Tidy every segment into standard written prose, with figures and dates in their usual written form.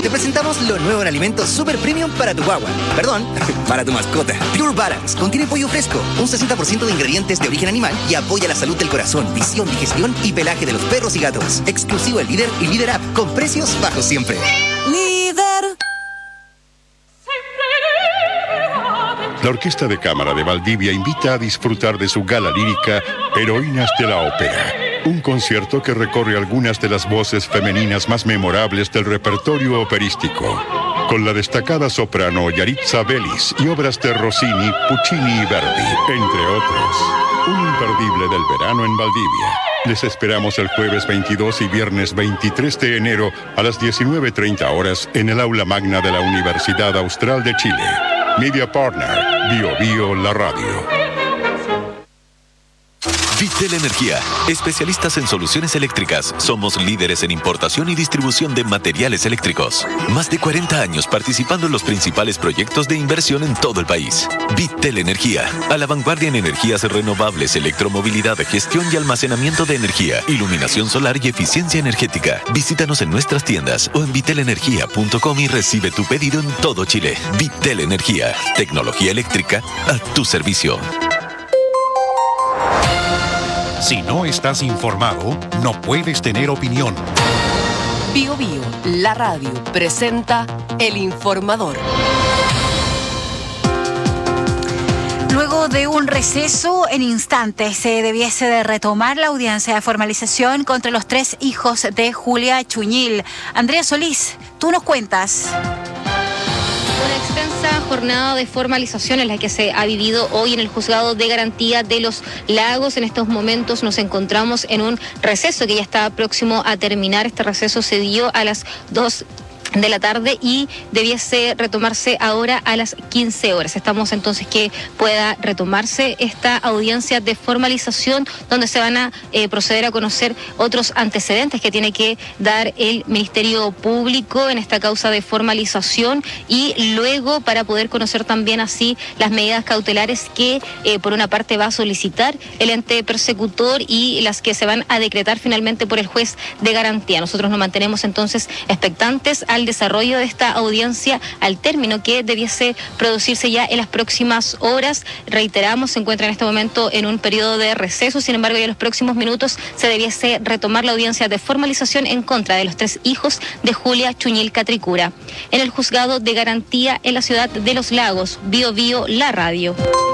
te presentamos lo nuevo en alimentos super premium para tu guagua. Perdón, para tu mascota. Pure Balance contiene pollo fresco, un 60% de ingredientes de origen animal y apoya la salud del corazón, visión, digestión y pelaje de los perros y gatos. Exclusivo el Líder y Líder App, con precios bajos siempre. Líder. La Orquesta de Cámara de Valdivia invita a disfrutar de su gala lírica Heroínas de la Ópera. Un concierto que recorre algunas de las voces femeninas más memorables del repertorio operístico. Con la destacada soprano Yaritza Bellis y obras de Rossini, Puccini y Verdi, entre otros. Un imperdible del verano en Valdivia. Les esperamos el jueves 22 y viernes 23 de enero a las 19:30 horas en el aula magna de la Universidad Austral de Chile. Media Partner, Bio Bio La Radio. Vitel Energía, especialistas en soluciones eléctricas. Somos líderes en importación y distribución de materiales eléctricos. Más de 40 años participando en los principales proyectos de inversión en todo el país. Vitel Energía, a la vanguardia en energías renovables, electromovilidad, gestión y almacenamiento de energía, iluminación solar y eficiencia energética. Visítanos en nuestras tiendas o en vitelenergia.com y recibe tu pedido en todo Chile. Vitel Energía, tecnología eléctrica a tu servicio. Si no estás informado, no puedes tener opinión. Bio Bio, la radio, presenta El Informador. Luego de un receso, en instantes se debiese de retomar la audiencia de formalización contra los 3 hijos de Julia Chuñil. Andrea Solís, tú nos cuentas. Una extensa jornada de formalización es la que se ha vivido hoy en el Juzgado de Garantía de los Lagos. En estos momentos nos encontramos en un receso que ya está próximo a terminar. Este receso se dio a las 2 de la tarde y debiese retomarse ahora a las 15 horas. Estamos entonces que pueda retomarse esta audiencia de formalización donde se van a proceder a conocer otros antecedentes que tiene que dar el Ministerio Público en esta causa de formalización y luego para poder conocer también así las medidas cautelares que por una parte va a solicitar el ente persecutor y las que se van a decretar finalmente por el juez de garantía. Nosotros nos mantenemos entonces expectantes al desarrollo de esta audiencia, al término que debiese producirse ya en las próximas horas. Reiteramos, se encuentra en este momento en un periodo de receso, sin embargo ya en los próximos minutos se debiese retomar la audiencia de formalización en contra de los 3 hijos de Julia Chuñil Catricura. En el Juzgado de Garantía en la ciudad de Los Lagos, Bio Bio, la radio.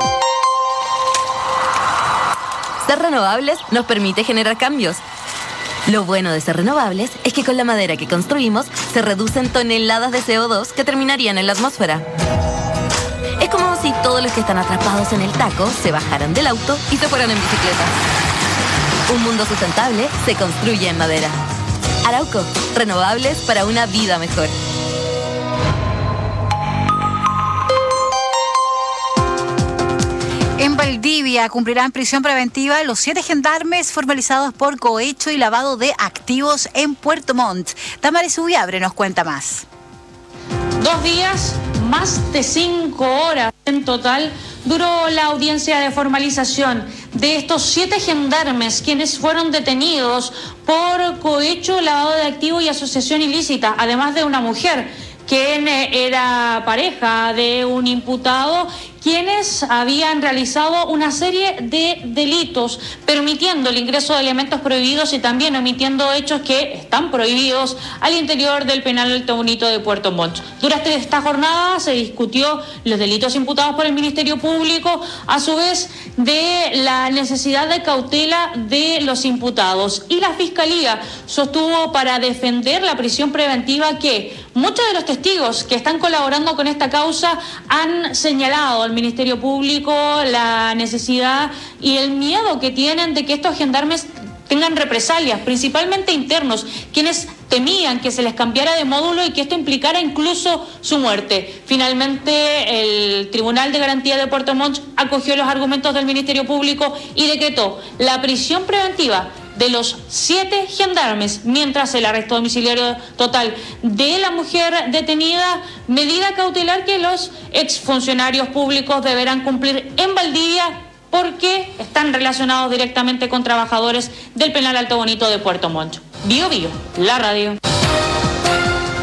Ser renovables nos permite generar cambios. Lo bueno de ser renovables es que con la madera que construimos se reducen toneladas de CO2 que terminarían en la atmósfera. Es como si todos los que están atrapados en el taco se bajaran del auto y se fueran en bicicleta. Un mundo sustentable se construye en madera. Arauco, renovables para una vida mejor. En Valdivia cumplirán prisión preventiva los 7 gendarmes formalizados por cohecho y lavado de activos en Puerto Montt. Damaris Ubiabre nos cuenta más. 2 días, más de 5 horas en total duró la audiencia de formalización de estos 7 gendarmes quienes fueron detenidos por cohecho, lavado de activos y asociación ilícita, además de una mujer quien era pareja de un imputado, quienes habían realizado una serie de delitos, permitiendo el ingreso de elementos prohibidos y también omitiendo hechos que están prohibidos al interior del penal Alto Bonito de Puerto Montt. Durante esta jornada se discutió los delitos imputados por el Ministerio Público, a su vez de la necesidad de cautela de los imputados. Y la Fiscalía sostuvo para defender la prisión preventiva que muchos de los testigos que están colaborando con esta causa han señalado al Ministerio Público la necesidad y el miedo que tienen de que estos gendarmes tengan represalias, principalmente internos, quienes temían que se les cambiara de módulo y que esto implicara incluso su muerte. Finalmente, el Tribunal de Garantía de Puerto Montt acogió los argumentos del Ministerio Público y decretó la prisión preventiva de los 7 gendarmes, mientras el arresto domiciliario total de la mujer detenida, medida cautelar que los exfuncionarios públicos deberán cumplir en Valdivia porque están relacionados directamente con trabajadores del penal Alto Bonito de Puerto Montt. Bio Bio, la radio.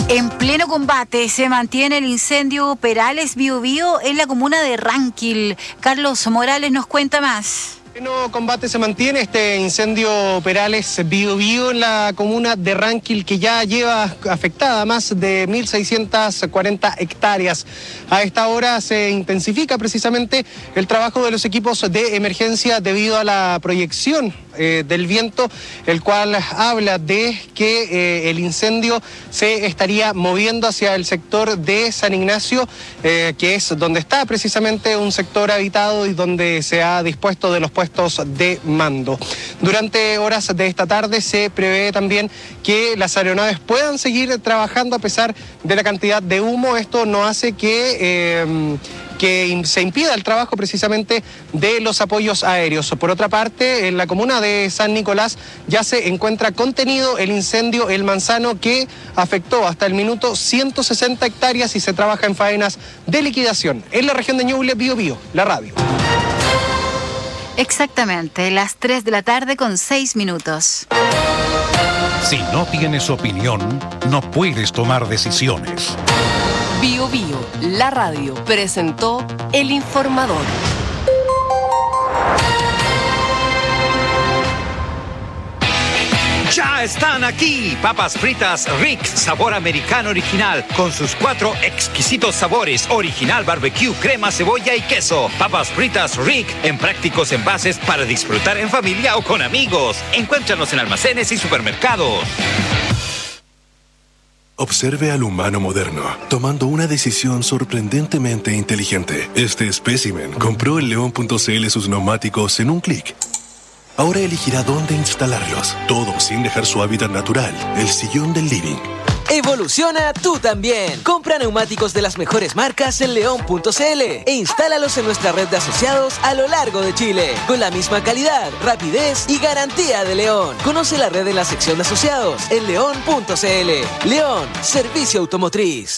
En pleno combate se mantiene el incendio Perales Bío Bío en la comuna de Ranquil. Carlos Morales nos cuenta más. En pleno combate se mantiene este incendio Perales Bío Bío en la comuna de Ranquil, que ya lleva afectada más de 1.640 hectáreas. A esta hora se intensifica precisamente el trabajo de los equipos de emergencia debido a la proyección del viento, el cual habla de que el incendio se estaría moviendo hacia el sector de San Ignacio, que es donde está precisamente un sector habitado y donde se ha dispuesto de los puestos de mando. Durante horas de esta tarde se prevé también que las aeronaves puedan seguir trabajando a pesar de la cantidad de humo. Esto no hace que se impida el trabajo precisamente de los apoyos aéreos. Por otra parte, en la comuna de San Nicolás ya se encuentra contenido el incendio El Manzano, que afectó hasta el minuto 160 hectáreas y se trabaja en faenas de liquidación. En la región de Ñuble, Bío Bío, la radio. Exactamente, las 3 de la tarde con 6 minutos. Si no tienes opinión, no puedes tomar decisiones. Bío Bío, la radio, presentó El Informador. ¡Ya están aquí! Papas fritas Rick, sabor americano original, con sus 4 exquisitos sabores: original, barbecue, crema, cebolla y queso. Papas fritas Rick, en prácticos envases para disfrutar en familia o con amigos. Encuéntranos en almacenes y supermercados. Observe al humano moderno, tomando una decisión sorprendentemente inteligente. Este espécimen compró en León.cl sus neumáticos en un clic. Ahora elegirá dónde instalarlos, todo sin dejar su hábitat natural, el sillón del living. Evoluciona tú también. Compra neumáticos de las mejores marcas en León.cl e instálalos en nuestra red de asociados a lo largo de Chile, con la misma calidad, rapidez y garantía de León. Conoce la red en la sección de asociados en León.cl. León, servicio automotriz.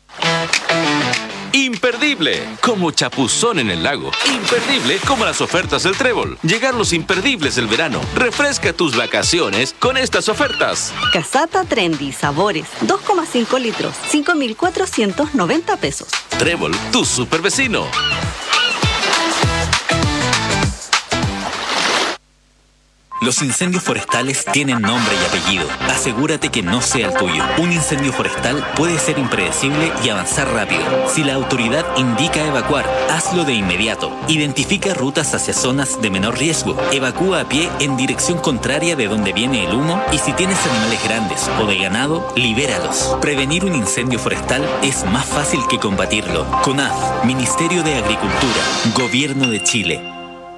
Imperdible, como chapuzón en el lago. Imperdible, como las ofertas del Trébol. Llegar los imperdibles del verano. Refresca tus vacaciones con estas ofertas. Casata Trendy, sabores, 2,5 litros, 5.490 pesos. Trébol, tu super vecino. Los incendios forestales tienen nombre y apellido. Asegúrate que no sea el tuyo. Un incendio forestal puede ser impredecible y avanzar rápido. Si la autoridad indica evacuar, hazlo de inmediato. Identifica rutas hacia zonas de menor riesgo. Evacúa a pie en dirección contraria de donde viene el humo, y si tienes animales grandes o de ganado, libéralos. Prevenir un incendio forestal es más fácil que combatirlo. CONAF, Ministerio de Agricultura, Gobierno de Chile.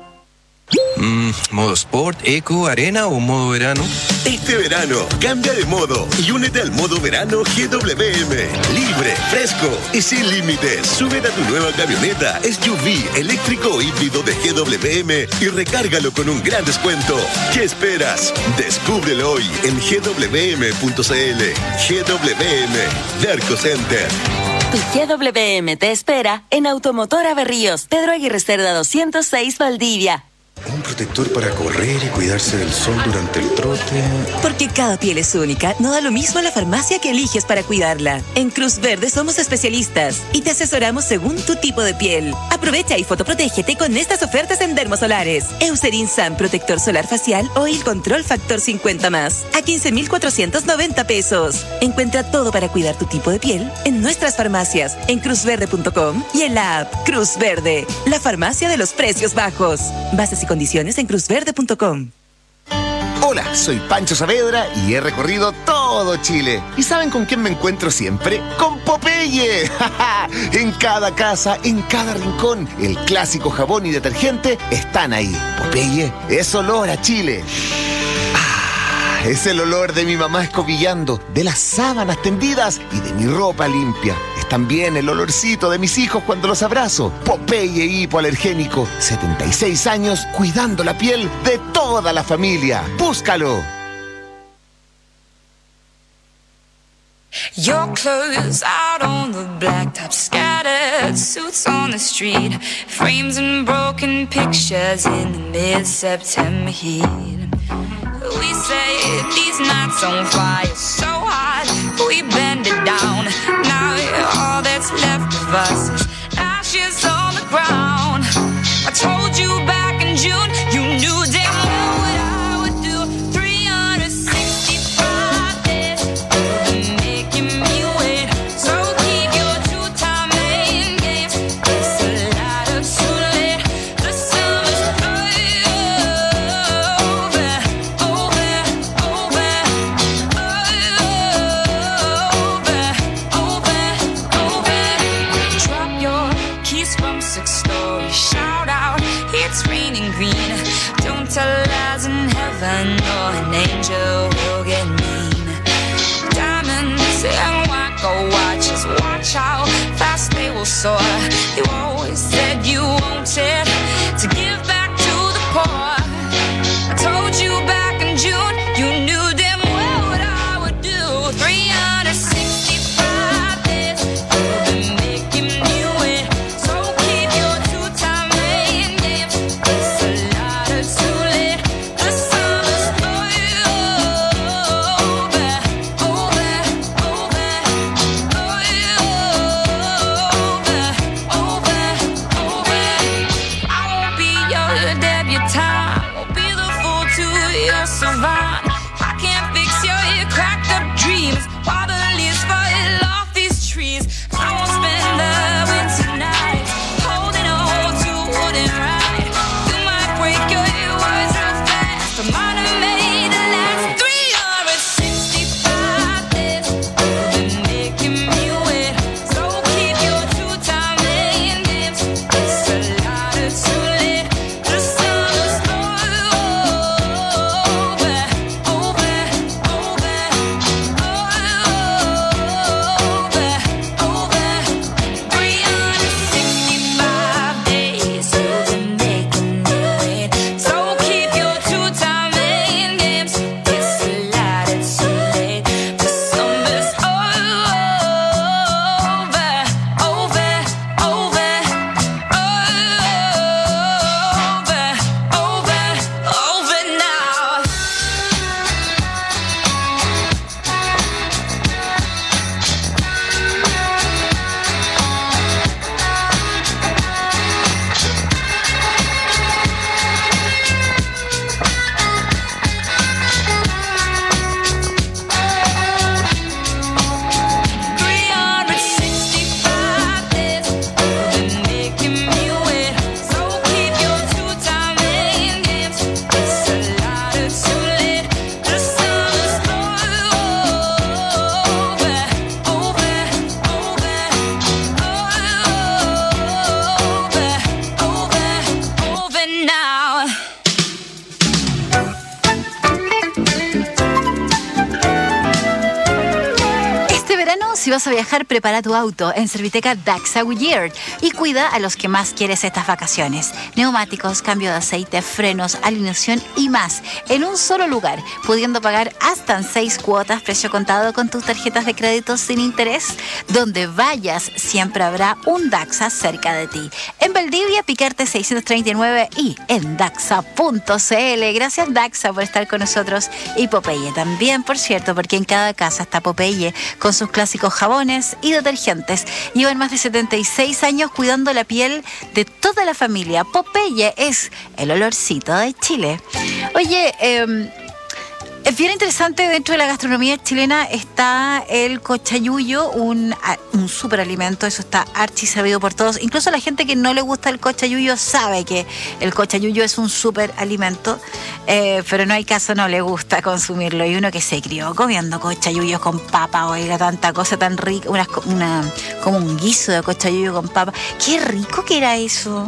¿Modo Sport, Eco, Arena o modo verano? Este verano, cambia de modo y únete al modo verano GWM. Libre, fresco y sin límites. Súbete a tu nueva camioneta SUV eléctrico o híbrido de GWM y recárgalo con un gran descuento. ¿Qué esperas? Descúbrelo hoy en gwm.cl. GWM, Derco Center. Tu GWM te espera en Automotora Berríos, Pedro Aguirre Cerda 206, Valdivia. Un protector para correr y cuidarse del sol durante el trote. Porque cada piel es única, no da lo mismo la farmacia que eliges para cuidarla. En Cruz Verde somos especialistas y te asesoramos según tu tipo de piel. Aprovecha y fotoprotégete con estas ofertas en Dermosolares. Eucerin Sun Protector Solar Facial o el Control Factor 50+, a 15.490 pesos. Encuentra todo para cuidar tu tipo de piel en nuestras farmacias, en cruzverde.com y en la app Cruz Verde, la farmacia de los precios bajos. Bases y condiciones en cruzverde.com. Hola, soy Pancho Saavedra y he recorrido todo Chile. ¿Y saben con quién me encuentro siempre? ¡Con Popeye! En cada casa, en cada rincón, el clásico jabón y detergente están ahí. Popeye es olor a Chile. Es el olor de mi mamá escobillando, de las sábanas tendidas y de mi ropa limpia. Es también el olorcito de mis hijos cuando los abrazo. Popeye hipoalergénico, 76 años cuidando la piel de toda la familia. ¡Búscalo! Your clothes out on the blacktop, scattered suits on the street, frames and broken pictures in the mid-September heat. We say these nights on fire so hot. we bend it down. Now all that's left of us is ashes on the ground. I told you back in June, you knew damn well what I would do. 365 days, you've been making me wait. So keep your two-time playing games. It's a lot of too late. The summer's over, over, over, over. Drop your keys from 6 stories. Shout out, it's raining green. Don't tell lies in heaven, or an angel will get mean. Diamonds and white gold watches, watch how fast they will soar. You always said you wanted to give back to the poor. I told you back in June, you knew damn well what I would do. 365 days, you've been making me wait. So keep your two-time playing games. It's a lot of too late. The summer's over, over, over, over, over. I won't be your debutante, won't be the fool to your savant. I can't fix your cracked up dreams while the leaves fall off these trees. I won't spend the winter night holding on to wooden right. You might break your words real fast, but mine are made to last. 365 days, you've been making me wait. So keep your two-time playing games. It's a lot of too late. The summer's over, over, over, over, over. 365 days, you've been making me wait. So keep your two-time playing games. It's a lot of too late. The summer's over, over, over, over now. Este verano, si vas a viajar, prepara tu auto en Serviteca Daxa Goodyear y cuida a los que más quieres estas vacaciones. Neumáticos, cambio de aceite, frenos, alineación y más en un solo lugar, pudiendo pagar hasta en 6 cuotas, precio contado con tus tarjetas de crédito sin interés. Donde vayas, siempre habrá un Daxa cerca de ti. En Valdivia, Picarte 639 y en Daxa.cl. Gracias, Daxa, por estar con nosotros. Y Popeye también, por cierto, porque en cada casa está Popeye con sus clásicos jabones y detergentes. Llevan más de 76 años cuidando la piel de toda la familia. Popeye es el olorcito de Chile. Oye, es bien interesante, dentro de la gastronomía chilena está el cochayuyo, un superalimento, eso está archi sabido por todos. Incluso la gente que no le gusta el cochayuyo sabe que el cochayuyo es un superalimento, pero no hay caso, no le gusta consumirlo. Y uno que se crió comiendo cochayuyos con papa, oiga, tanta cosa tan rica, como un guiso de cochayuyo con papa. ¡Qué rico que era eso!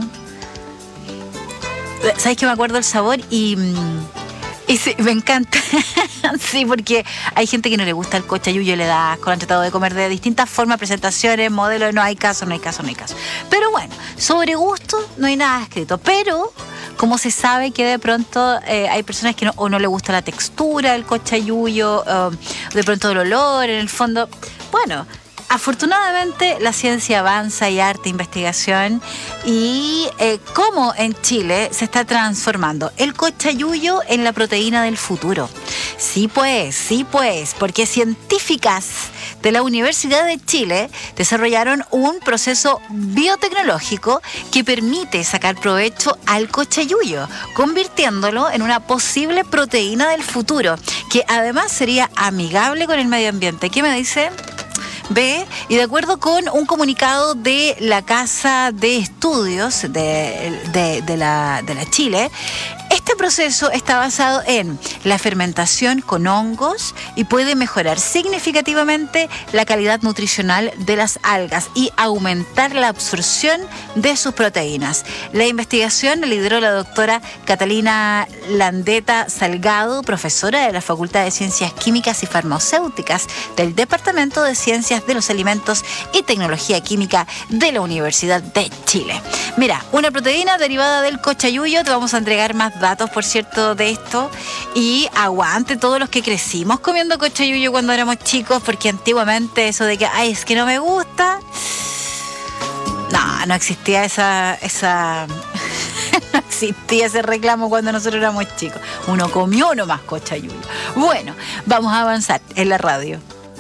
¿Sabes que me acuerdo el sabor? Y sí, me encanta. Sí, porque hay gente que no le gusta el cochayuyo, le da asco, lo han tratado de comer de distintas formas, presentaciones, modelos, no hay caso. Pero bueno, sobre gusto no hay nada escrito. Pero como se sabe que de pronto hay personas que no le gusta la textura del cochayuyo, de pronto el olor, en el fondo, bueno, afortunadamente la ciencia avanza y arte, investigación, y cómo en Chile se está transformando el cochayuyo en la proteína del futuro. Sí pues, porque científicas de la Universidad de Chile desarrollaron un proceso biotecnológico que permite sacar provecho al cochayuyo, convirtiéndolo en una posible proteína del futuro, que además sería amigable con el medio ambiente. ¿Qué me dice? B, y de acuerdo con un comunicado de la Casa de Estudios de la Chile, este proceso está basado en la fermentación con hongos y puede mejorar significativamente la calidad nutricional de las algas y aumentar la absorción de sus proteínas. La investigación la lideró la doctora Catalina Landeta Salgado, profesora de la Facultad de Ciencias Químicas y Farmacéuticas del Departamento de Ciencias de los Alimentos y Tecnología Química de la Universidad de Chile. Mira, una proteína derivada del cochayuyo. Te vamos a entregar más datos, por cierto, de esto. Y aguante todos los que crecimos comiendo cochayuyo cuando éramos chicos, porque antiguamente eso de que, ay, es que no me gusta, no existía esa no existía ese reclamo cuando nosotros éramos chicos. Uno comió nomás cochayuyo. Bueno, vamos a avanzar en la radio.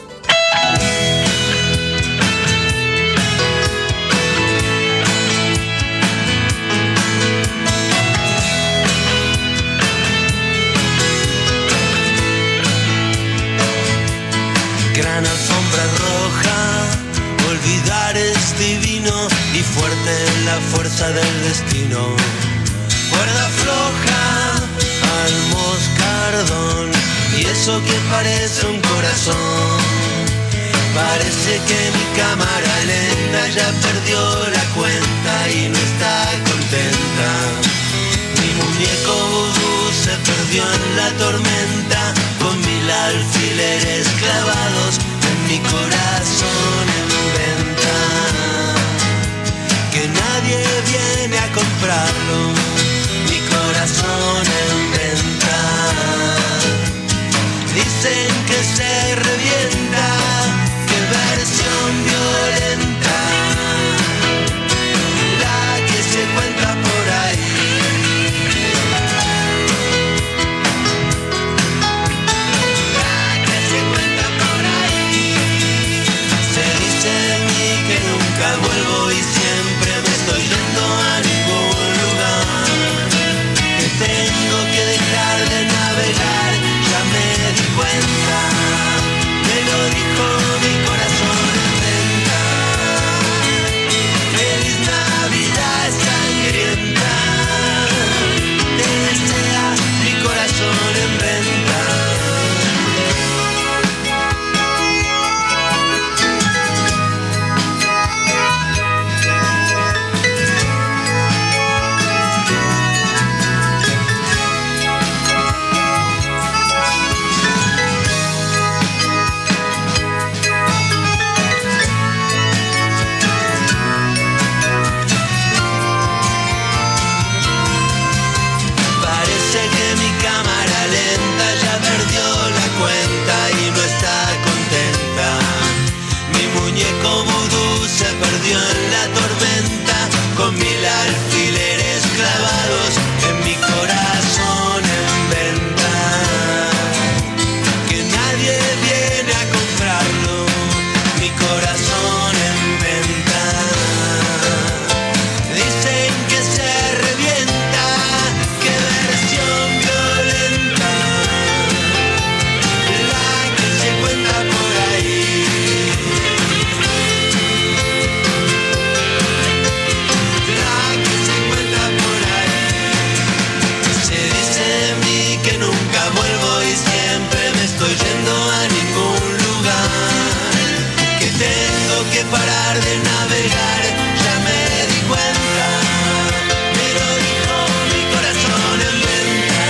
Gran alfombra roja, olvidar es divino y fuerte la fuerza del destino. Cuerda floja al moscardón y eso que parece un corazón. Parece que mi cámara lenta ya perdió la cuenta y no está contenta. Mi muñeco vudú se perdió en la tormenta con 1000 alfileres clavados en mi corazón en venta. Que nadie viene a comprarlo, mi corazón en venta. Dicen que se revienta, que versión violenta, la que se cuenta por ahí. Vuelvo y siempre me estoy yendo a ningún lugar. Que tengo que dejar de navegar, ya me di cuenta. Me lo dijo mi corazón en venta. Feliz Navidad sangrienta, te desea mi corazón en venta. En la tormenta con 1000 alfileres clavados en mi corazón en venta. Que nadie viene a comprarlo, mi corazón en venta. Dicen que se revienta, que versión violenta, la que se cuenta por ahí. Parar de navegar, ya me di cuenta. Me lo dijo mi corazón en venta.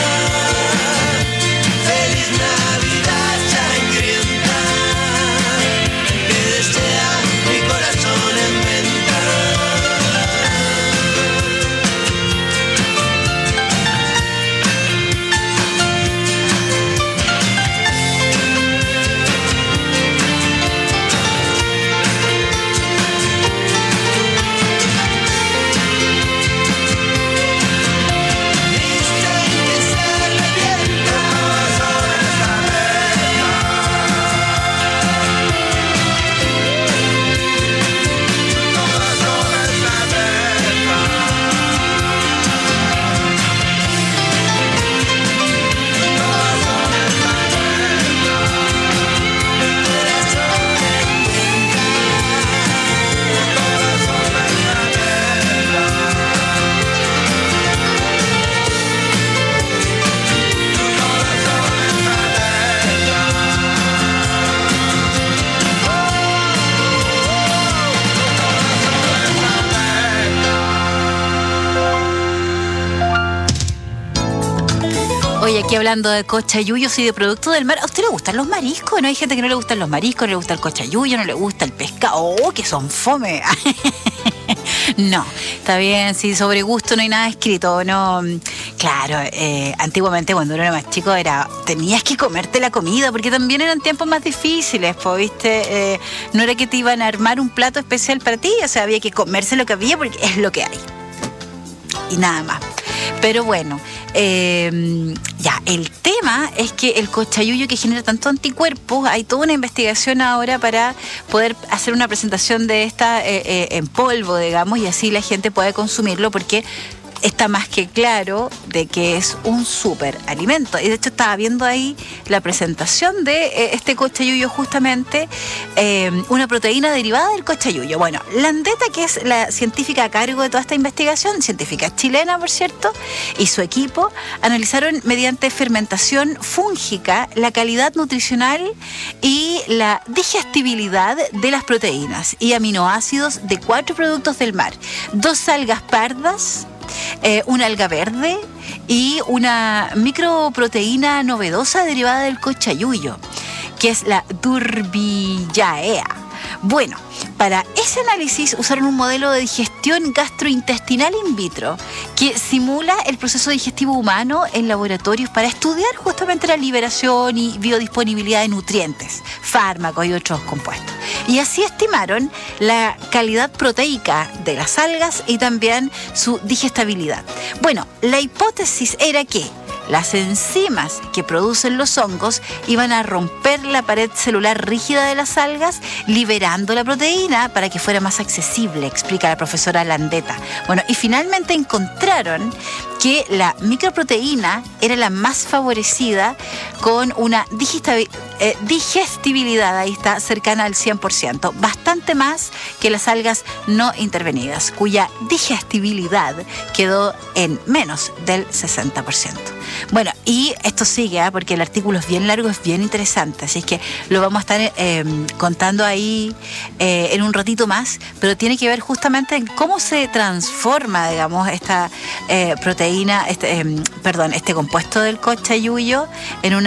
Feliz Navidad sangrienta, que desea mi corazón en venta. Aquí hablando de cochayuyos y de productos del mar, ¿a usted le gustan los mariscos? ¿No hay gente que no le gustan los mariscos, no le gusta el cochayuyo, no le gusta el pescado? ¡Oh, que son fome! No, está bien, sí, sobre gusto no hay nada escrito, no. Claro, antiguamente cuando uno era más chico tenías que comerte la comida, porque también eran tiempos más difíciles, pues, ¿viste? No era que te iban a armar un plato especial para ti, o sea, había que comerse lo que había porque es lo que hay. Y nada más. Pero bueno, ya, el tema es que el cochayuyo que genera tanto anticuerpos, hay toda una investigación ahora para poder hacer una presentación de esta en polvo, digamos, y así la gente puede consumirlo porque está más que claro de que es un súper alimento. Y de hecho estaba viendo ahí la presentación de este cochayuyo justamente, una proteína derivada del cochayuyo. Bueno, Landeta, que es la científica a cargo de toda esta investigación, científica chilena, por cierto, y su equipo, analizaron mediante fermentación fúngica la calidad nutricional y la digestibilidad de las proteínas y aminoácidos de 4 productos del mar: 2 algas pardas, una alga verde y una microproteína novedosa derivada del cochayuyo, que es la Durbillaea. Bueno, para ese análisis usaron un modelo de digestión gastrointestinal in vitro que simula el proceso digestivo humano en laboratorios para estudiar justamente la liberación y biodisponibilidad de nutrientes, fármacos y otros compuestos. Y así estimaron la calidad proteica de las algas y también su digestibilidad. Bueno, la hipótesis era que las enzimas que producen los hongos iban a romper la pared celular rígida de las algas, liberando la proteína para que fuera más accesible, explica la profesora Landeta. Bueno, y finalmente encontraron que la microproteína era la más favorecida, con una digestibilidad, ahí está, cercana al 100%, bastante más que las algas no intervenidas, cuya digestibilidad quedó en menos del 60%. Bueno, y esto sigue, porque el artículo es bien largo, es bien interesante, así es que lo vamos a estar contando ahí en un ratito más, pero tiene que ver justamente en cómo se transforma, digamos, esta proteína, este compuesto del cochayuyo en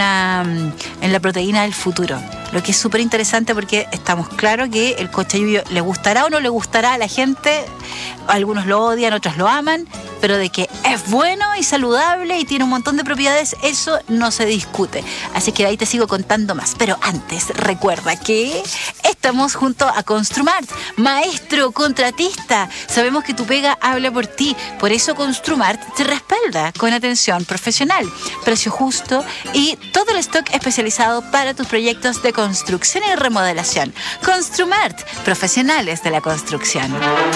la proteína del futuro. Lo que es súper interesante, porque estamos claros que el cochayuyo le gustará o no le gustará a la gente. Algunos lo odian, otros lo aman, pero de que es bueno y saludable y tiene un montón de propiedades, eso no se discute. Así que de ahí te sigo contando más. Pero antes, recuerda que estamos junto a Construmart, maestro contratista. Sabemos que tu pega habla por ti, por eso Construmart te respalda con atención profesional, precio justo y todo el stock especializado para tus proyectos de construcción y remodelación. Construmart, profesionales de la construcción.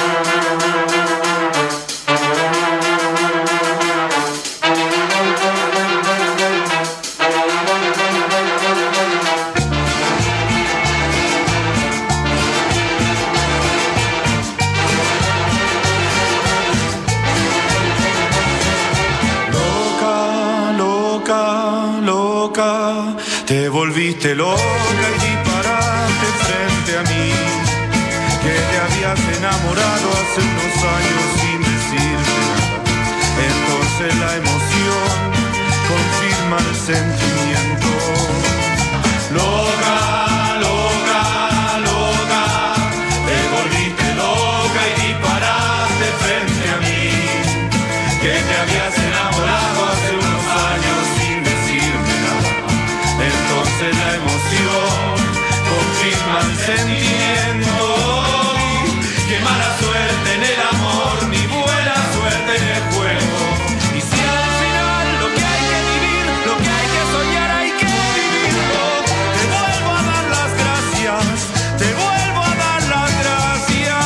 Te volviste loca y disparaste frente a mí, que te habías enamorado hace unos años sin decirme nada. Entonces la emoción confirma el sentimiento. Loca, loca, loca, te volviste loca y disparaste frente a mí, que te habías enamorado hace unos años sin decirme nada. Entonces la emoción confirma el sentimiento. Qué mala suerte en el amor, ni buena suerte en el juego. Y si al final lo que hay que vivir, lo que hay que soñar, hay que vivirlo. Te vuelvo a dar las gracias, te vuelvo a dar las gracias.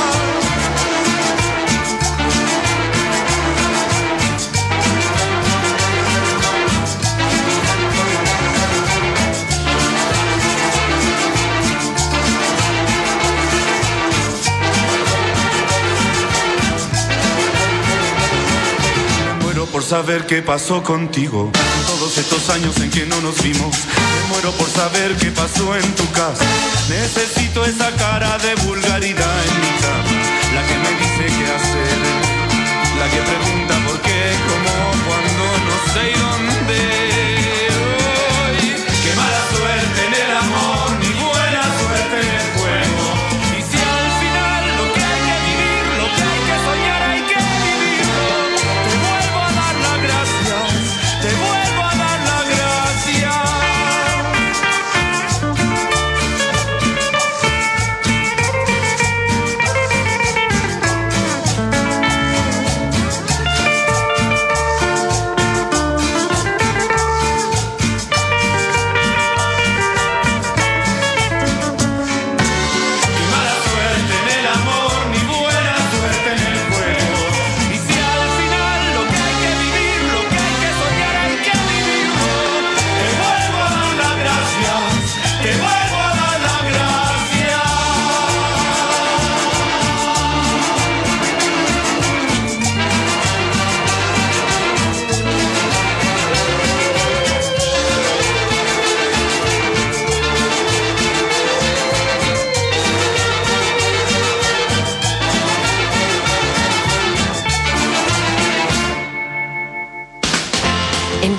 Por saber qué pasó contigo, todos estos años en que no nos vimos. Me muero por saber qué pasó en tu casa. Necesito esa cara de vulgaridad en mi cama, la que me dice qué hacer, la que pregunta por qué, cómo, cuándo, no sé y dónde.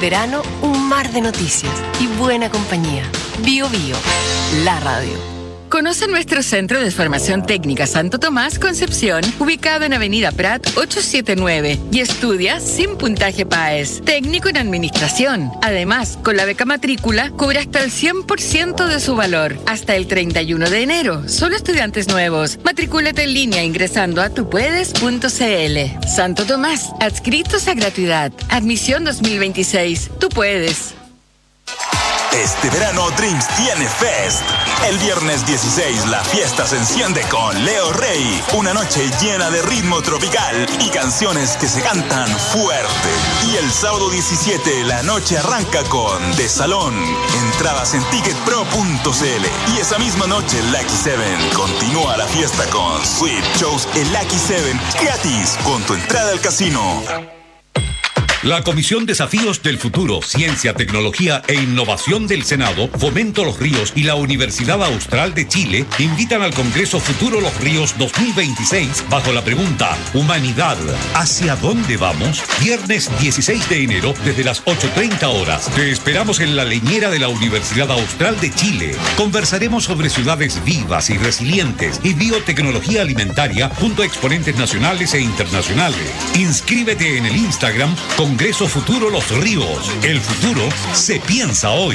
verano, un mar de noticias y buena compañía. Bio Bio, la radio. Conoce nuestro Centro de Formación Técnica Santo Tomás Concepción, ubicado en Avenida Prat 879, y estudia sin puntaje PAES, técnico en administración. Además, con la beca matrícula, cubre hasta el 100% de su valor, hasta el 31 de enero. Solo estudiantes nuevos. Matricúlate en línea ingresando a tupuedes.cl. Santo Tomás, adscritos a gratuidad. Admisión 2026. Tú puedes. Este verano Dreams tiene Fest. El viernes 16 la fiesta se enciende con Leo Rey. Una noche llena de ritmo tropical y canciones que se cantan fuerte. Y el sábado 17 la noche arranca con De Salón. Entradas en ticketpro.cl. Y esa misma noche Lucky 7 continúa la fiesta con Sweet Shows en Lucky 7 gratis con tu entrada al casino. La Comisión Desafíos del Futuro, Ciencia, Tecnología e Innovación del Senado, Fomento Los Ríos y la Universidad Austral de Chile invitan al Congreso Futuro Los Ríos 2026 bajo la pregunta ¿Humanidad, hacia dónde vamos? Viernes 16 de enero desde las 8:30 horas. Te esperamos en la leñera de la Universidad Austral de Chile. Conversaremos sobre ciudades vivas y resilientes y biotecnología alimentaria junto a exponentes nacionales e internacionales. Inscríbete en el Instagram Congreso Futuro Los Ríos. El futuro se piensa hoy.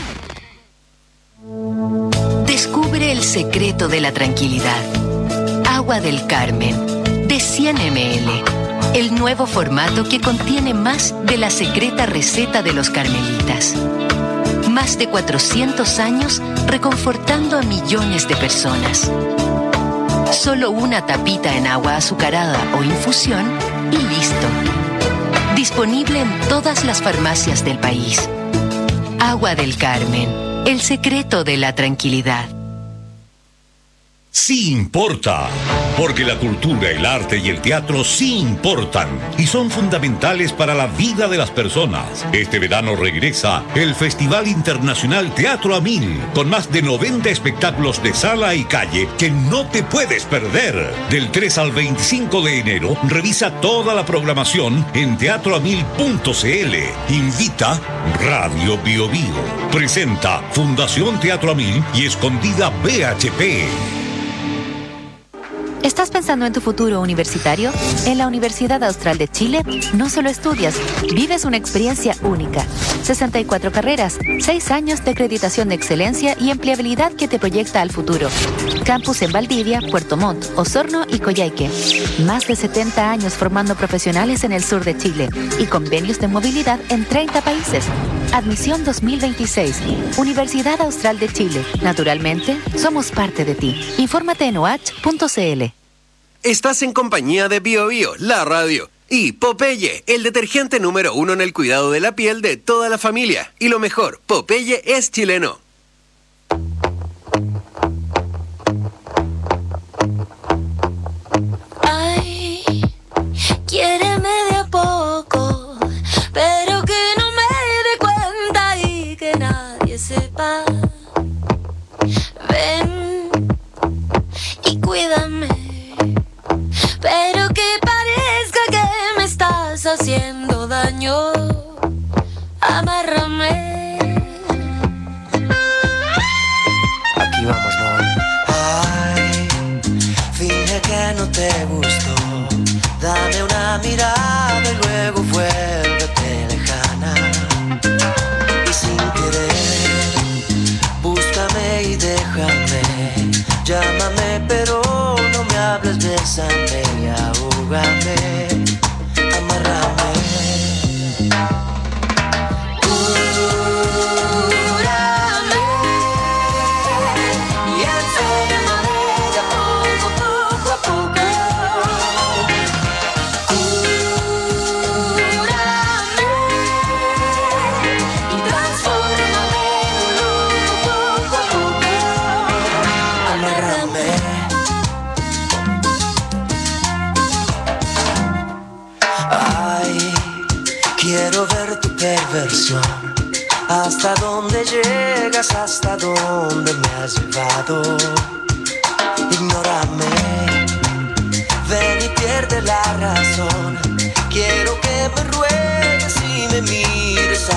Descubre el secreto de la tranquilidad. Agua del Carmen, de 100 ml. El nuevo formato que contiene más de la secreta receta de los carmelitas. Más de 400 años reconfortando a millones de personas. Solo una tapita en agua azucarada o infusión y listo. Disponible en todas las farmacias del país. Agua del Carmen, el secreto de la tranquilidad. Sí importa, porque la cultura, el arte y el teatro sí importan y son fundamentales para la vida de las personas. Este verano regresa el Festival Internacional Teatro a 1000, con más de 90 espectáculos de sala y calle que no te puedes perder. Del 3 al 25 de enero, revisa toda la programación en teatroamil.cl. Invita Radio Bio Bio. Presenta Fundación Teatro a 1000 y Escondida BHP. ¿Estás pensando en tu futuro universitario? En la Universidad Austral de Chile no solo estudias, vives una experiencia única. 64 carreras, 6 años de acreditación de excelencia y empleabilidad que te proyecta al futuro. Campus en Valdivia, Puerto Montt, Osorno y Coyhaique. Más de 70 años formando profesionales en el sur de Chile y convenios de movilidad en 30 países. Admisión 2026. Universidad Austral de Chile. Naturalmente, somos parte de ti. Infórmate en oach.cl. Estás en compañía de Bio Bio, la radio. Y Popeye, el detergente número 1 en el cuidado de la piel de toda la familia. Y lo mejor, Popeye es chileno. Ay, quiéreme de a poco, pero que no me dé cuenta y que nadie sepa. Ven y cuídame, pero que parezca que me estás haciendo daño. Amárrame. Aquí vamos, ¿no? Ay, finge que no te gustó. Dame una mirada y luego vuélvete lejana. Y sin querer, búscame y déjame. Llámame pero no me hables, bésame y ahógame. Amárrame. Cúrame y enséñame de a poco, poco a poco. Cúrame y transfórmame en un loco poco a poco. Amárrame. Ay, quiero ver tu perversión. Hasta dónde llegas, hasta dónde me has llevado. Ignórame, ven y pierde la razón. Quiero que me ruegues y me mires a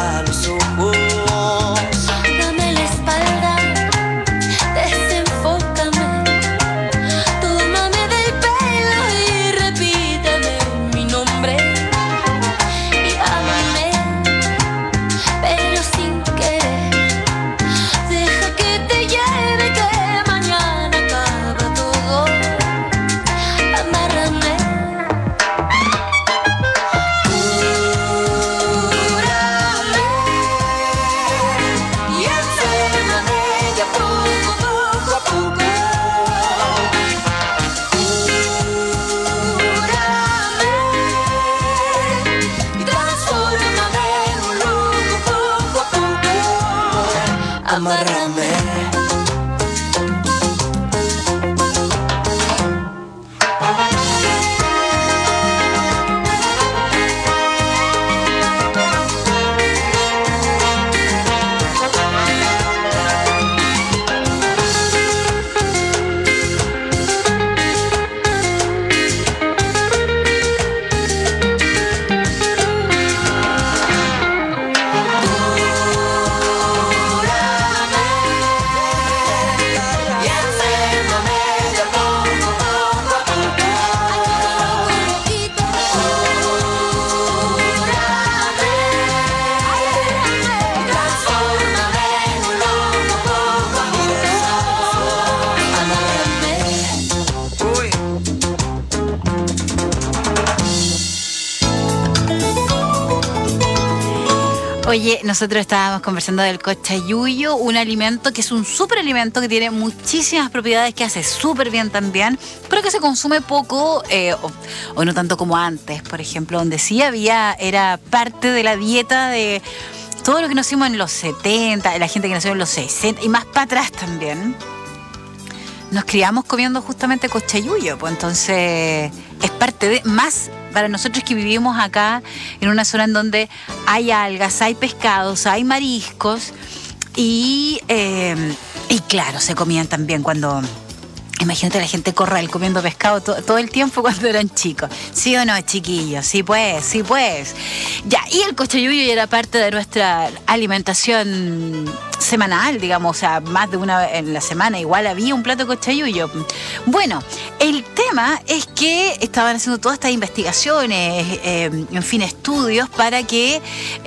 Oye, nosotros estábamos conversando del cochayuyo, un alimento que es un superalimento que tiene muchísimas propiedades, que hace súper bien también, pero que se consume poco o no tanto como antes, por ejemplo, donde sí era parte de la dieta de todo lo que nacimos en los 70, la gente que nació en los 60 y más para atrás también. Nos criamos comiendo justamente cochayuyo, pues entonces es parte de más para nosotros que vivimos acá en una zona en donde hay algas, hay pescados, hay mariscos y claro, se comían también cuando... Imagínate la gente corral comiendo pescado todo el tiempo cuando eran chicos. ¿Sí o no, chiquillos? Sí pues. Ya, y el cochayuyo ya era parte de nuestra alimentación semanal, digamos, o sea, más de una vez en la semana igual había un plato de cochayuyo. Bueno, el tema es que estaban haciendo todas estas investigaciones, en fin, estudios para que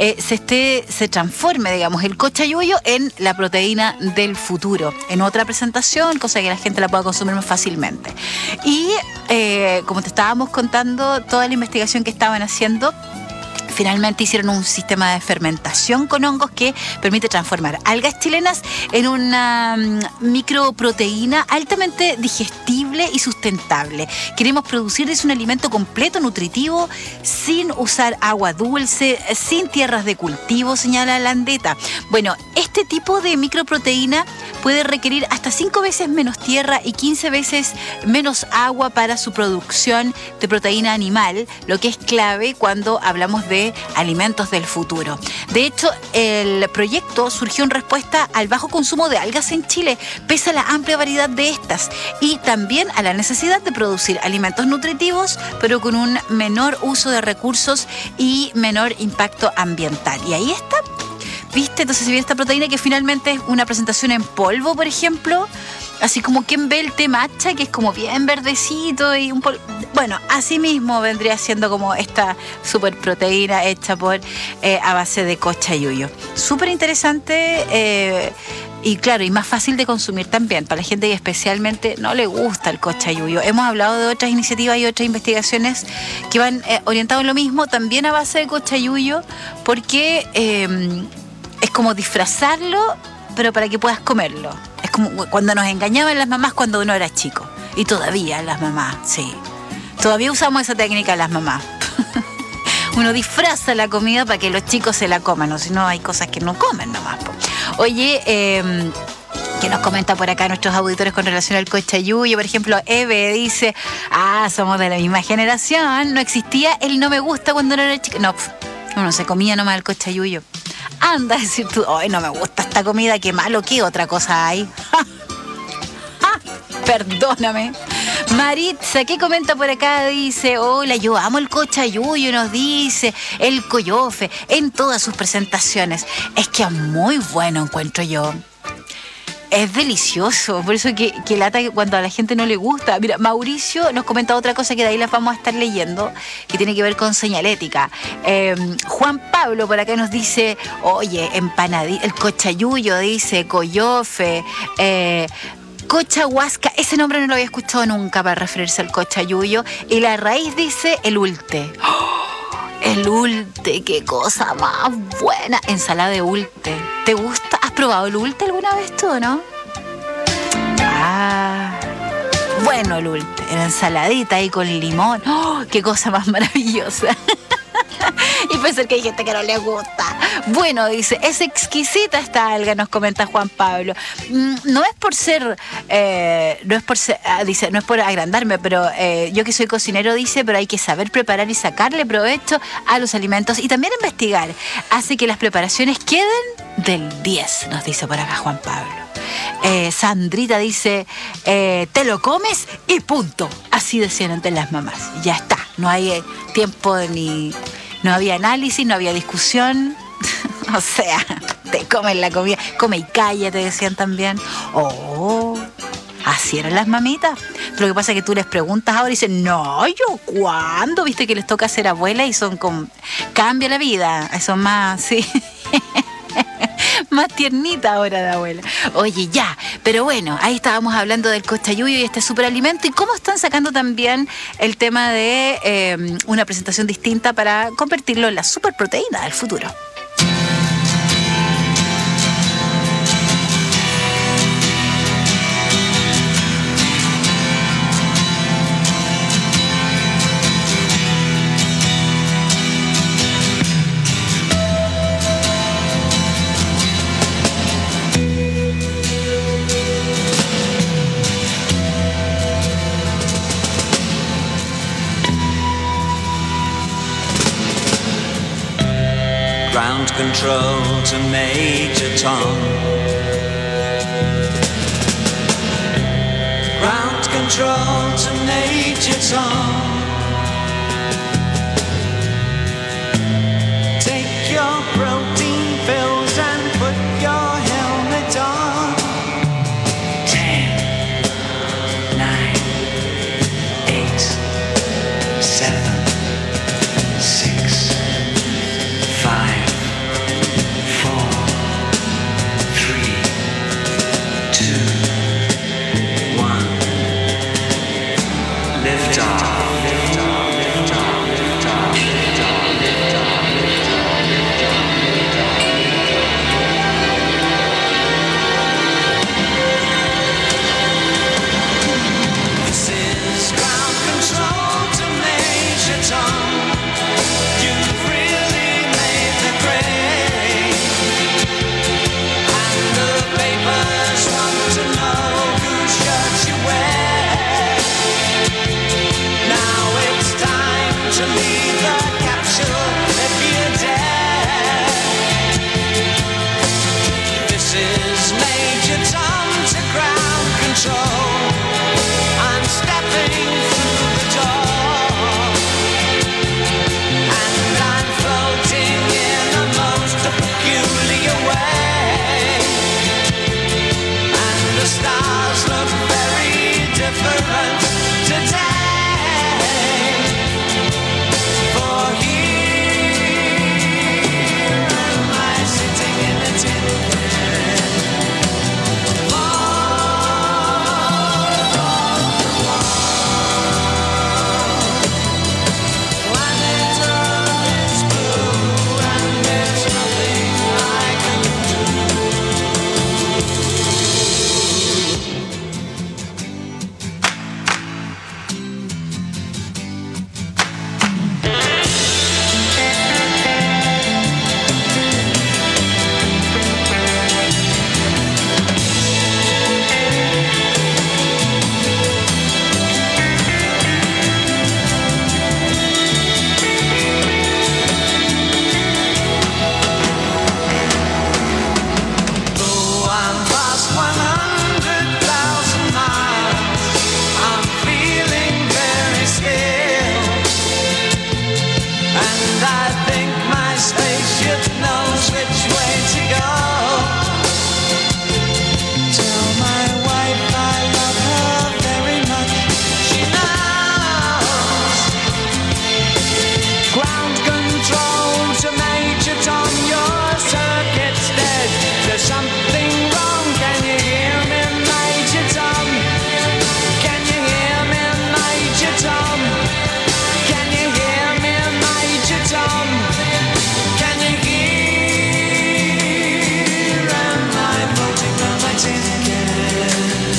se transforme, digamos, el cochayuyo en la proteína del futuro, en otra presentación, cosa que la gente la pueda consumir más fácilmente. Y como te estábamos contando, toda la investigación que estaban haciendo, finalmente hicieron un sistema de fermentación con hongos que permite transformar algas chilenas en una microproteína altamente digestible y sustentable. Queremos producir un alimento completo, nutritivo, sin usar agua dulce, sin tierras de cultivo, señala Landeta. Bueno, este tipo de microproteína puede requerir hasta 5 veces menos tierra y 15 veces menos agua para su producción de proteína animal, lo que es clave cuando hablamos de alimentos del futuro. De hecho, el proyecto surgió en respuesta al bajo consumo de algas en Chile, pese a la amplia variedad de estas, y también a la necesidad de producir alimentos nutritivos, pero con un menor uso de recursos y menor impacto ambiental. Y ahí está. ¿Viste? Entonces, si bien esta proteína que finalmente es una presentación en polvo, por ejemplo, así como quien ve el té matcha, que es como bien verdecito y un polvo. Bueno, así mismo vendría siendo como esta super proteína hecha a base de cochayuyo. Súper interesante y claro, y más fácil de consumir también para la gente que especialmente no le gusta el cochayuyo. Hemos hablado de otras iniciativas y otras investigaciones que van orientadas en lo mismo, también a base de cochayuyo, porque es como disfrazarlo, pero para que puedas comerlo. Es como cuando nos engañaban las mamás cuando uno era chico. Y todavía las mamás, sí. Todavía usamos esa técnica las mamás. Uno disfraza la comida para que los chicos se la coman, o si no hay cosas que no comen nomás. Oye, que nos comenta por acá nuestros auditores con relación al cochayuyo. Por ejemplo, Eve dice, somos de la misma generación, no existía el no me gusta cuando uno era chico. No, uno se comía nomás el cochayuyo. Anda a decir tú, ay, no me gusta esta comida, qué malo, ¿qué otra cosa hay? Perdóname. Maritza, ¿qué comenta por acá? Dice, hola, yo amo el cochayuyo, nos dice, el coyofe, en todas sus presentaciones. Es que es muy bueno, encuentro yo. Es delicioso, por eso que lata que cuando a la gente no le gusta. Mira, Mauricio nos comenta otra cosa que de ahí las vamos a estar leyendo, que tiene que ver con señalética. Juan Pablo por acá nos dice, oye, empanadilla, el cochayuyo, dice, coyofe, cochahuasca, ese nombre no lo había escuchado nunca para referirse al cochayuyo. Y la raíz dice el ulte. El ulte, qué cosa más buena. Ensalada de ulte. ¿Te gusta? ¿Has probado el ulte alguna vez tú, no? Bueno, el ulte. En ensaladita ahí con limón. ¡Oh, qué cosa más maravillosa! Y pensar que hay gente que no le gusta. Bueno, dice, es exquisita esta alga, nos comenta Juan Pablo. No es por ser, dice, no es por agrandarme, pero yo que soy cocinero, dice, pero hay que saber preparar y sacarle provecho a los alimentos y también investigar. Hace que las preparaciones queden del 10, nos dice por acá Juan Pablo. Sandrita dice, te lo comes y punto. Así decían antes las mamás. Ya está, no hay tiempo no había análisis, no había discusión. O sea, te comen la comida, come y calla, te decían también. Así eran las mamitas. Pero lo que pasa es que tú les preguntas ahora y dicen, no, ¿yo cuándo? Viste que les toca ser abuela y son como, cambia la vida. Son más, sí. Más tiernita ahora de abuela. Oye, ya, pero bueno, ahí estábamos hablando del cochayuyo y este superalimento y cómo están sacando también el tema de una presentación distinta para convertirlo en la superproteína del futuro. Ground control to Major Tom. Ground control to Major Tom. Take your protein pills and put your helmet on. 10, 9, 8, 7, 6, 5, 4, 3, 2, 1. Lift off. This is ground control to Major Tom. You've really made the grade, and the papers want to know whose shirt you wear. Now it's time to leave the capsule if you dare. This is Major Tom to ground control. I'm stepping through the door, and I'm floating in a most peculiar way, and the stars look very different today. For here am I sitting in a tin can. Planet Earth is blue, and there's nothing I can do. Though I'm past 100,000 miles, I'm feeling very still, and I think my spaceship knows which way to go. Tell my wife I love her very much. She knows. Ground control to Major Tom. Your circuit's dead. There's something wrong. Can you hear me, Major Tom? Can you hear me, Major Tom? Can you hear me, Major Tom? Can you hear? Am I floating on my tin can?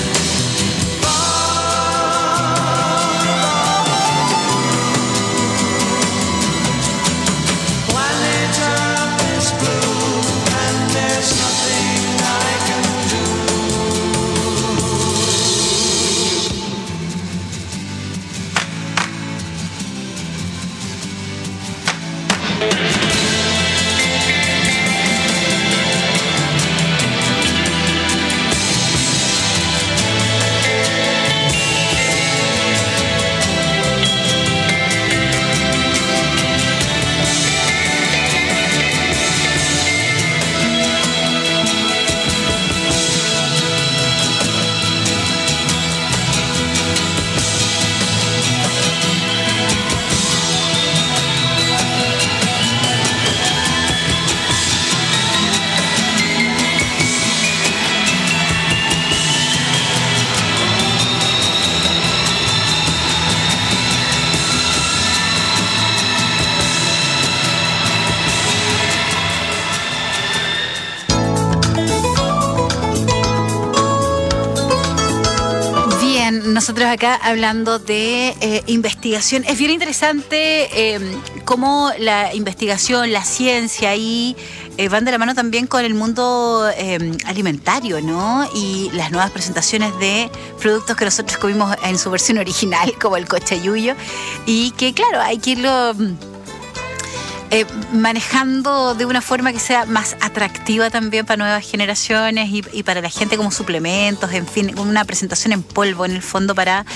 Planet Earth is blue, and there's nothing I can do. Nosotros acá hablando de investigación. Es bien interesante cómo la investigación, la ciencia ahí van de la mano también con el mundo alimentario, ¿no? Y las nuevas presentaciones de productos que nosotros comimos en su versión original, como el cochayuyo, y que claro, hay que irlo manejando de una forma que sea más atractiva también para nuevas generaciones y para la gente como suplementos, en fin, una presentación en polvo en el fondo para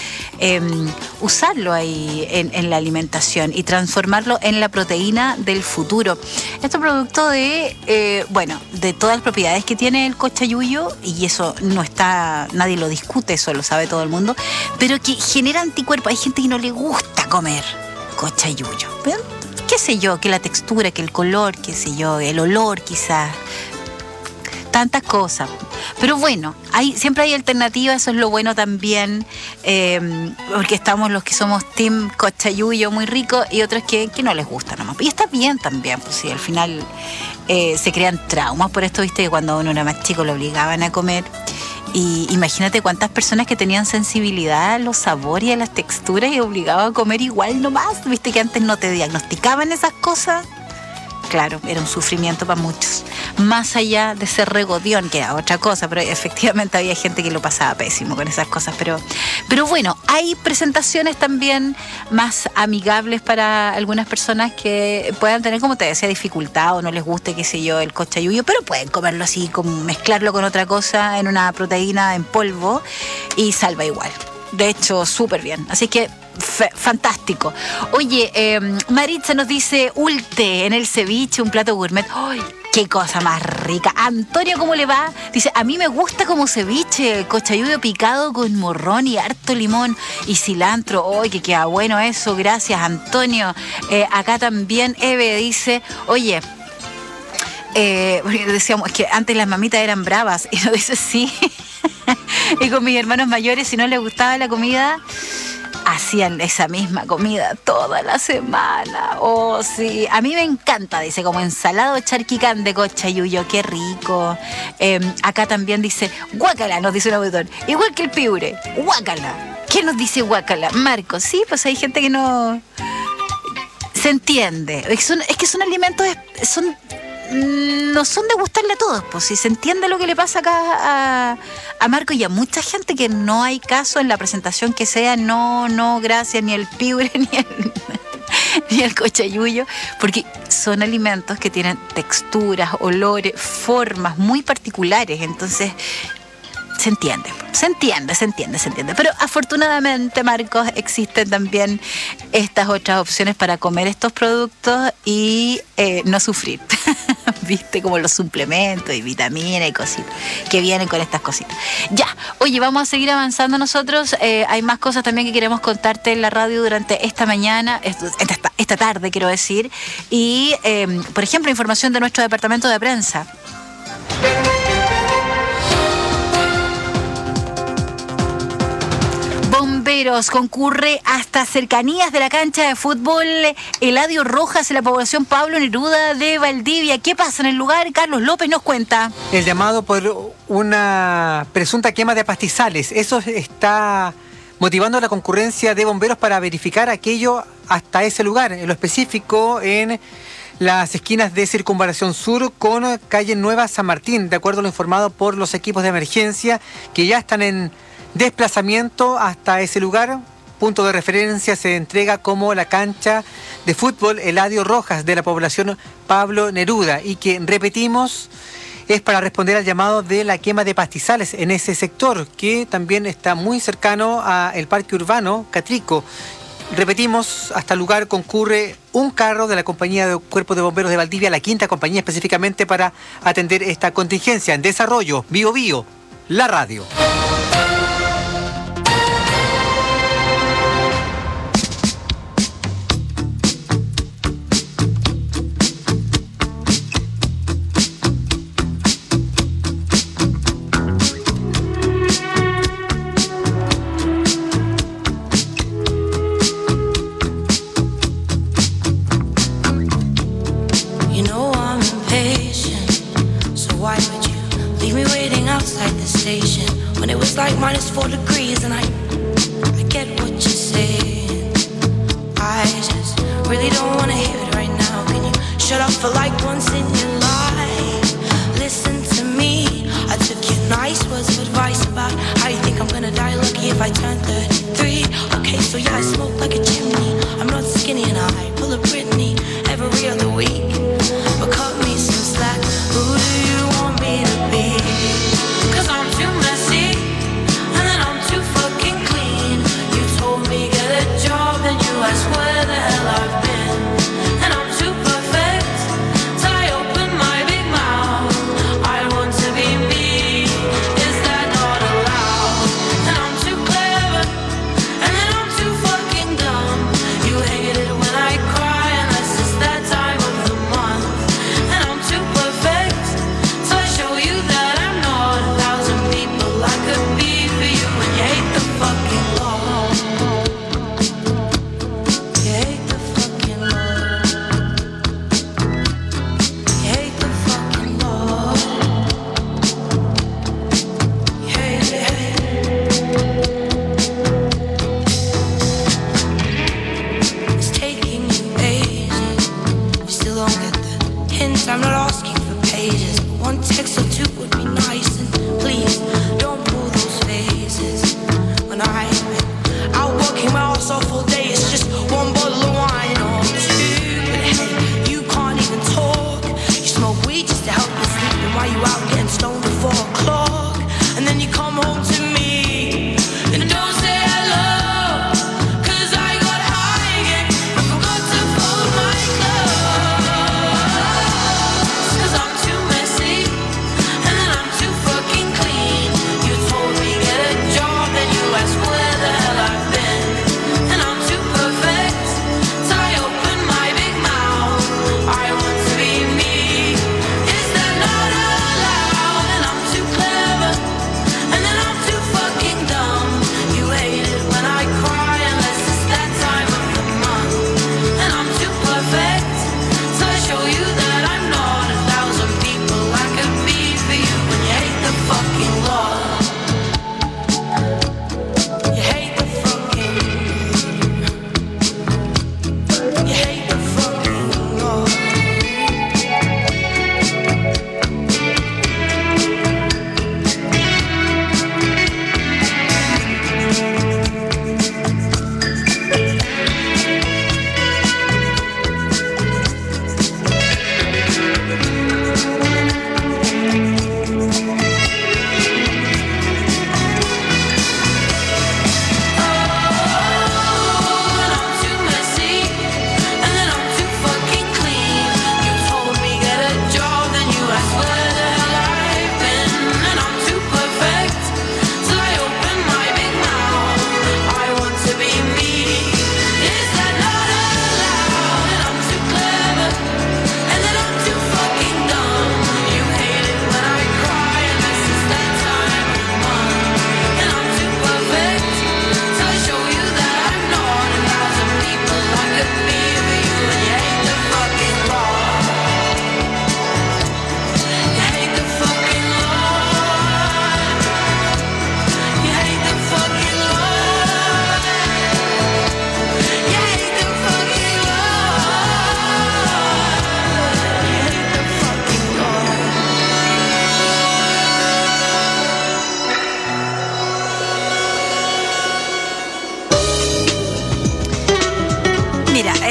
usarlo ahí en la alimentación y transformarlo en la proteína del futuro. Este producto de todas las propiedades que tiene el cochayuyo, y eso no está, nadie lo discute, eso lo sabe todo el mundo, pero que genera anticuerpos. Hay gente que no le gusta comer cochayuyo, ¿ven? Qué sé yo, que la textura, que el color, qué sé yo, el olor quizás, tantas cosas. Pero bueno, siempre hay alternativas, eso es lo bueno también, porque estamos los que somos team cochayuyo muy rico y otros que no les gusta nomás. Y está bien también, pues sí, al final se crean traumas por esto, viste, que cuando uno era más chico lo obligaban a comer. Y imagínate cuántas personas que tenían sensibilidad a los sabores y a las texturas y obligaban a comer igual nomás. Viste que antes no te diagnosticaban esas cosas. Claro, era un sufrimiento para muchos. Más allá de ser regodión, que era otra cosa, pero efectivamente había gente que lo pasaba pésimo con esas cosas. Pero bueno, hay presentaciones también más amigables para algunas personas que puedan tener, como te decía, dificultad o no les guste, qué sé yo, el cochayuyo, pero pueden comerlo así, como mezclarlo con otra cosa en una proteína en polvo y salva igual. De hecho, súper bien. Así que fantástico. Oye, Maritza nos dice ulte en el ceviche, un plato gourmet. ¡Ay, qué cosa más rica! Antonio, ¿cómo le va? Dice, a mí me gusta como ceviche, cochayuyo picado con morrón y harto limón y cilantro. ¡Ay, que queda bueno eso! Gracias, Antonio. Acá también Eve dice, oye, porque decíamos, es que antes las mamitas eran bravas, y nos dice sí. Y con mis hermanos mayores, si no les gustaba la comida, hacían esa misma comida toda la semana. Oh, sí. A mí me encanta, dice, como ensalado charquicán de cochayuyo. Qué rico. Acá también dice, guácala, nos dice un auditor. Igual que el piure, guácala. ¿Qué nos dice guácala? Marcos, sí, pues hay gente que no se entiende. Es que son alimentos, no son de gustarle a todos, pues si se entiende lo que le pasa acá a Marco y a mucha gente, que no hay caso en la presentación que sea, no, gracias, ni el piure, ni el cochayuyo, porque son alimentos que tienen texturas, olores, formas muy particulares, entonces se entiende. Pero afortunadamente, Marcos, existen también estas otras opciones para comer estos productos y no sufrir. Viste, como los suplementos y vitaminas y cositas que vienen con estas cositas. Ya, oye, vamos a seguir avanzando nosotros. Hay más cosas también que queremos contarte en la radio durante esta mañana, esta tarde, quiero decir. Y, por ejemplo, información de nuestro departamento de prensa. Bomberos concurre hasta cercanías de la cancha de fútbol Eladio Rojas en la población Pablo Neruda de Valdivia. ¿Qué pasa en el lugar? Carlos López nos cuenta. El llamado por una presunta quema de pastizales. Eso está motivando la concurrencia de bomberos para verificar aquello hasta ese lugar, en lo específico en las esquinas de Circunvalación Sur con calle Nueva San Martín, de acuerdo a lo informado por los equipos de emergencia que ya están en desplazamiento hasta ese lugar. Punto de referencia se entrega como la cancha de fútbol Eladio Rojas de la población Pablo Neruda y que, repetimos, es para responder al llamado de la quema de pastizales en ese sector, que también está muy cercano al parque urbano Catrico. Repetimos, hasta el lugar concurre un carro de la compañía de Cuerpo de Bomberos de Valdivia, la quinta compañía específicamente para atender esta contingencia. En desarrollo, Bio Bio, la radio. When it was like -4 degrees and I get what you're saying. I just really don't want to hear it right now. Can you shut up for like once in your life? Listen to me. I took your nice words of advice about how you think I'm gonna die lucky if I turn 33. Okay, so yeah, I smoke like a chimney. I'm not skinny and I pull a Britney every other week.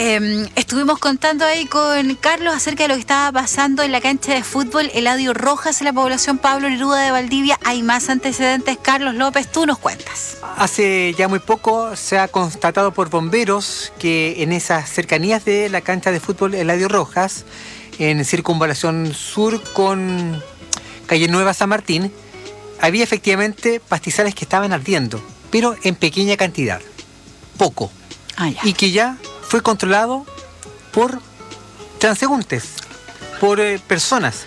Estuvimos contando ahí con Carlos acerca de lo que estaba pasando en la cancha de fútbol Eladio Rojas en la población Pablo Neruda de Valdivia. Hay más antecedentes. Carlos López, tú nos cuentas. Hace ya muy poco se ha constatado por bomberos que en esas cercanías de la cancha de fútbol Eladio Rojas, en Circunvalación Sur con calle Nueva San Martín, había efectivamente pastizales que estaban ardiendo, pero en pequeña cantidad, poco, y que ya fue controlado por transeúntes, por personas.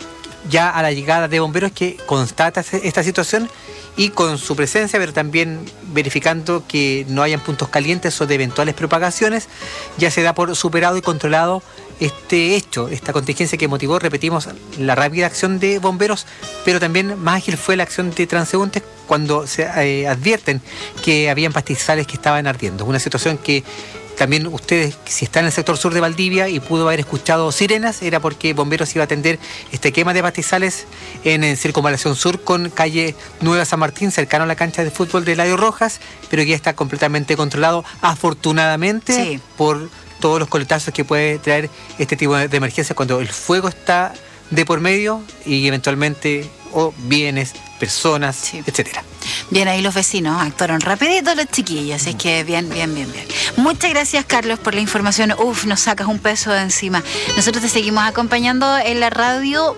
Ya a la llegada de bomberos que constata esta situación y con su presencia, pero también verificando que no hayan puntos calientes o de eventuales propagaciones, ya se da por superado y controlado este hecho, esta contingencia que motivó, repetimos, la rápida acción de bomberos, pero también más ágil fue la acción de transeúntes cuando se advierten que habían pastizales que estaban ardiendo. Una situación que también ustedes, si están en el sector sur de Valdivia y pudo haber escuchado sirenas, era porque bomberos iba a atender este quema de pastizales en Circunvalación Sur con calle Nueva San Martín, cercano a la cancha de fútbol de Eladio Rojas, pero ya está completamente controlado, afortunadamente, por todos los coletazos que puede traer este tipo de emergencia cuando el fuego está de por medio y eventualmente bienes, personas, etcétera. Bien, ahí los vecinos actuaron rapidito los chiquillos, así que bien. Muchas gracias, Carlos, por la información. Nos sacas un peso de encima. Nosotros te seguimos acompañando en la radio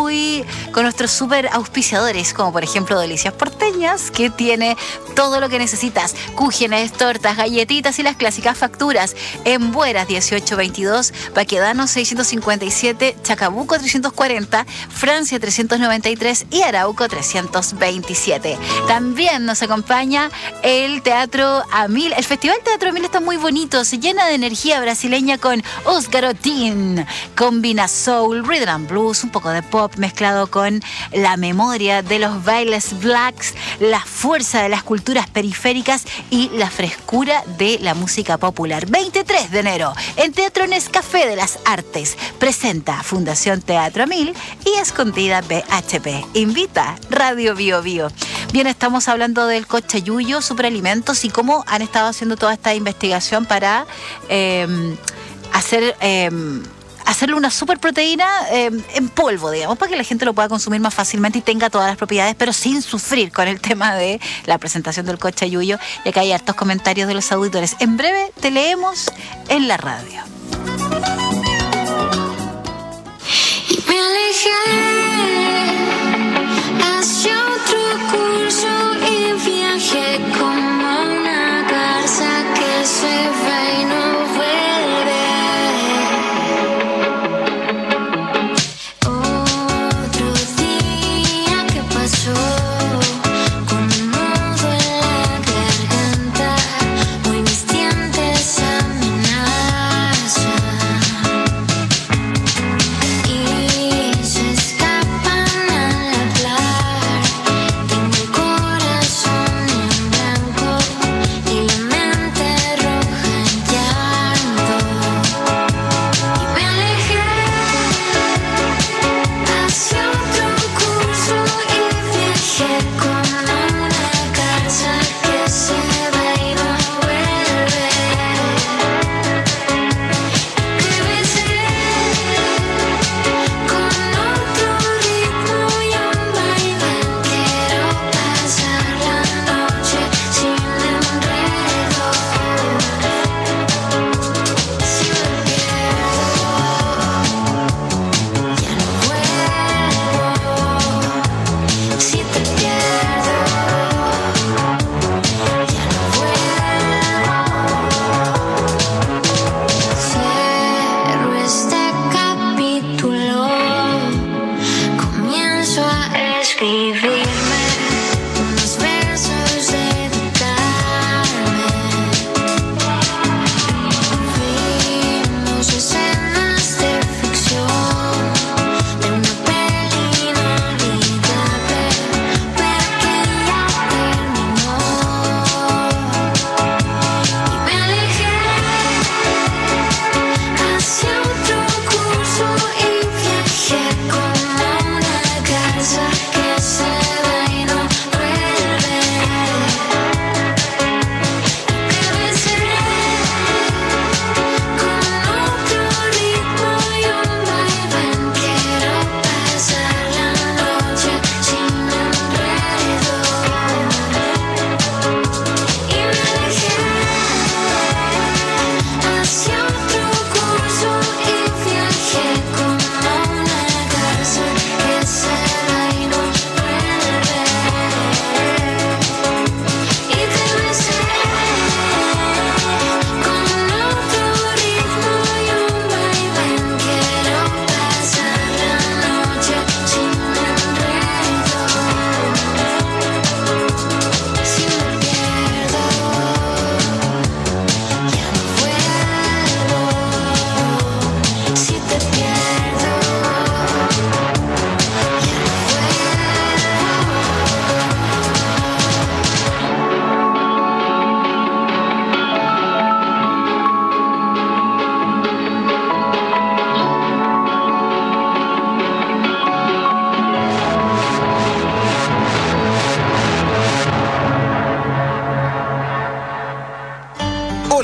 con nuestros súper auspiciadores, como por ejemplo Delicias Porteñas, que tiene todo lo que necesitas: cúgenes, tortas, galletitas y las clásicas facturas. En Bueras 1822, Baquedano 657, Chacabuco 340, Francia 393 y Arauco 327. También nos acompaña el Teatro Amil. El Festival Teatro Amil está muy bonito, se llena de energía brasileña con Oscar Otín. Combina soul, rhythm and blues, un poco de pop mezclado con la memoria de los bailes blacks, la fuerza de las culturas periféricas y la frescura de la música popular. 23 de enero, en Teatro Nescafé de las Artes, presenta Fundación Teatro Amil y Escondida BHP. Invita Radio Bio Bio. Bien, estamos hablando del cochayuyo, superalimentos y cómo han estado haciendo toda esta investigación para hacerle una superproteína en polvo, digamos, para que la gente lo pueda consumir más fácilmente y tenga todas las propiedades, pero sin sufrir con el tema de la presentación del cochayuyo. Y acá hay hartos comentarios de los auditores. En breve te leemos en la radio. Y me alejé hacia otro curso y viajé como una garza que se va y no vuelve. Otro día que pasó con un nudo en la garganta, hoy mis dientes amenazan y se escapa.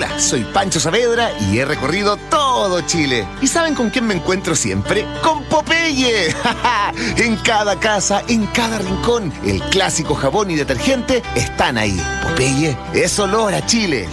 Hola, soy Pancho Saavedra y he recorrido todo Chile. ¿Y saben con quién me encuentro siempre? ¡Con Popeye! En cada casa, en cada rincón, el clásico jabón y detergente están ahí. Popeye es olor a Chile.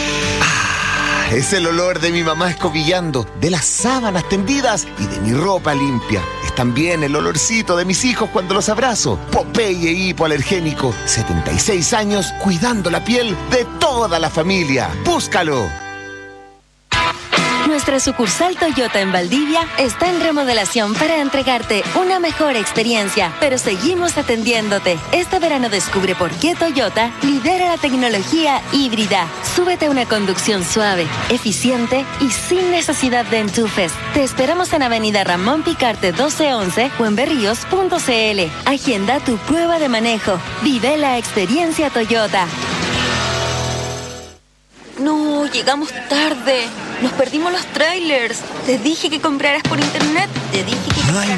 Es el olor de mi mamá escobillando, de las sábanas tendidas y de mi ropa limpia. Es también el olorcito de mis hijos cuando los abrazo. Popeye hipoalergénico, 76 años cuidando la piel de toda la familia. ¡Búscalo! Nuestra sucursal Toyota en Valdivia está en remodelación para entregarte una mejor experiencia, pero seguimos atendiéndote. Este verano descubre por qué Toyota lidera la tecnología híbrida. Súbete a una conducción suave, eficiente y sin necesidad de enchufes. Te esperamos en Avenida Ramón Picarte 1211 o en berríos.cl. Agenda tu prueba de manejo. Vive la experiencia Toyota. No, llegamos tarde. Nos perdimos los trailers. Te dije que compraras por internet. Te dije que compraras...